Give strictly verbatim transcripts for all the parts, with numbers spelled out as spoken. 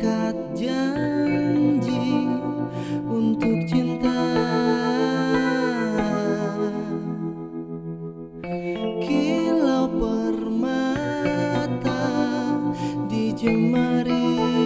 mengikat janji untuk cinta. Kilau permata di jemari,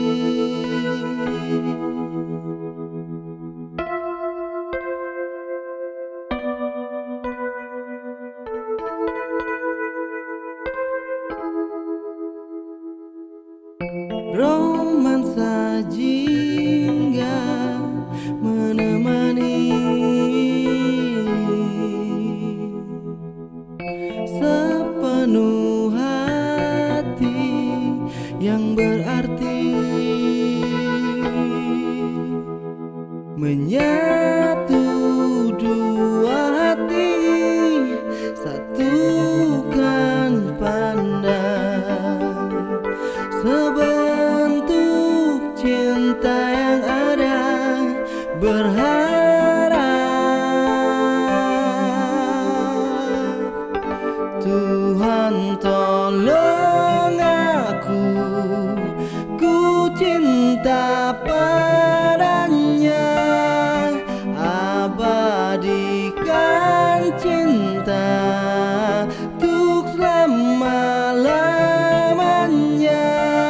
romansa jingga menemani sepenuh hati yang berarti, menyatu dua hati, satukan pandang sebentuk cinta yang ada, berharap Tuhan tolong aku, ku cinta padanya, abadikan cinta untuk selama-lamanya.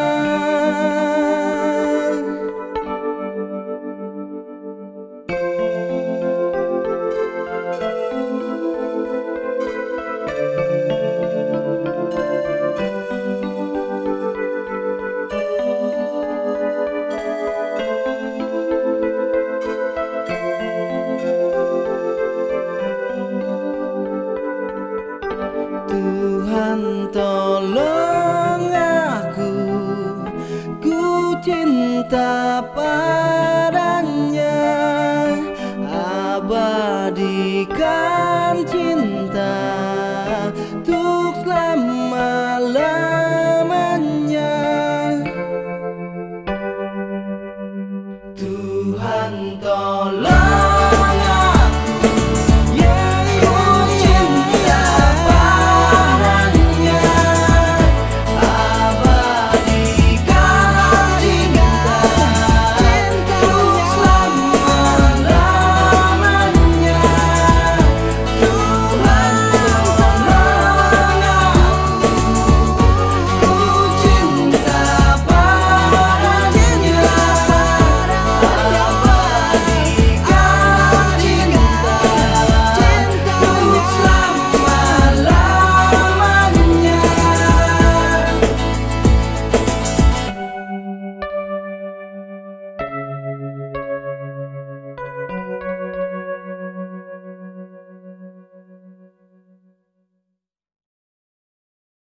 Tuhan tolong aku, ku cinta padamu,